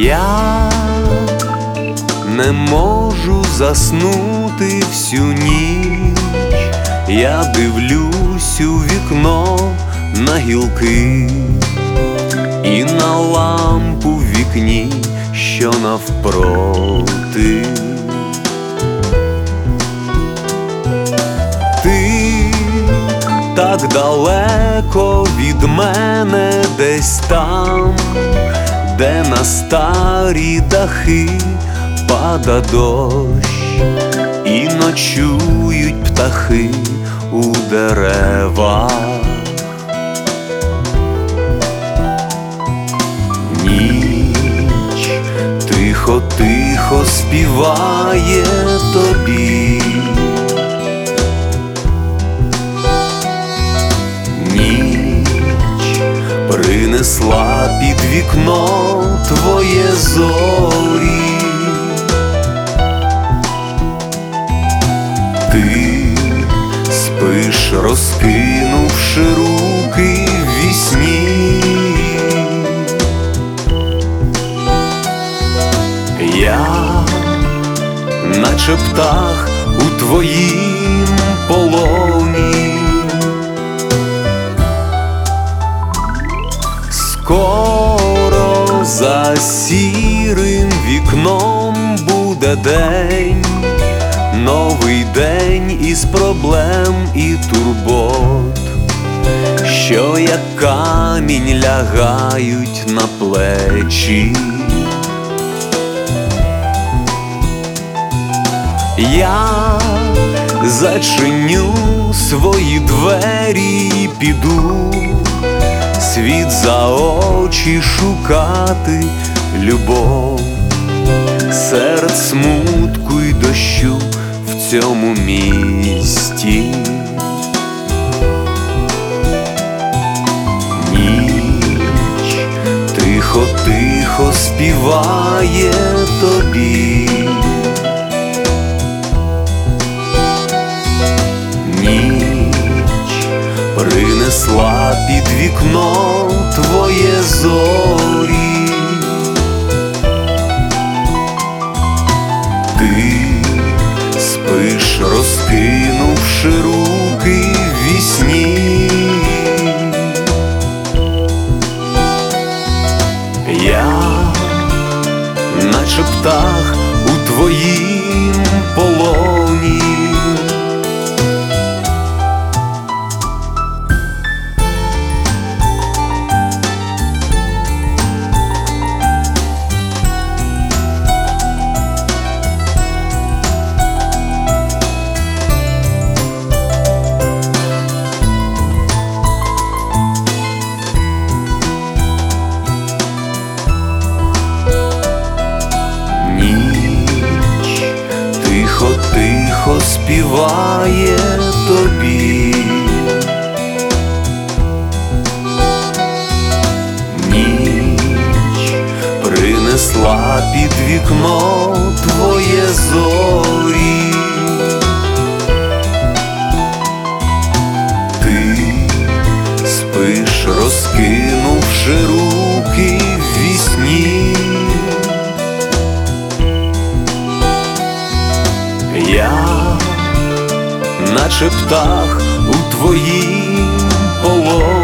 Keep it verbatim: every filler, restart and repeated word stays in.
Я не можу заснути всю ніч, я дивлюсь у вікно на гілки і на лампу в вікні, що навпроти. Ти так далеко від мене, десь там, де на старі дахи пада дощ і ночують птахи у деревах. Ніч тихо-тихо співає тобі. Ніч принесла під вікно твоє зорі. Ти спиш, розкинувши руки ввісні. Я, наче птах у твоїм полоні. Скоро за сірим вікном буде день, новий день із проблем і турбот, що як камінь лягають на плечі. Я зачиню свої двері і піду світ за очі шукати любов серед смутку й дощу в цьому місті. Ніч тихо-тихо співає тобі. Ніч принесла під вікно твоє зорі. Ти спиш, розкинувши руки ввісні. Я, наче птах у твоїм полоні. Тихо-тихо співає тобі. Ніч принесла під вікно твоє зорі. Ти спиш, розкинувши руки ввісні. Я, наче птах у твоїм полоні.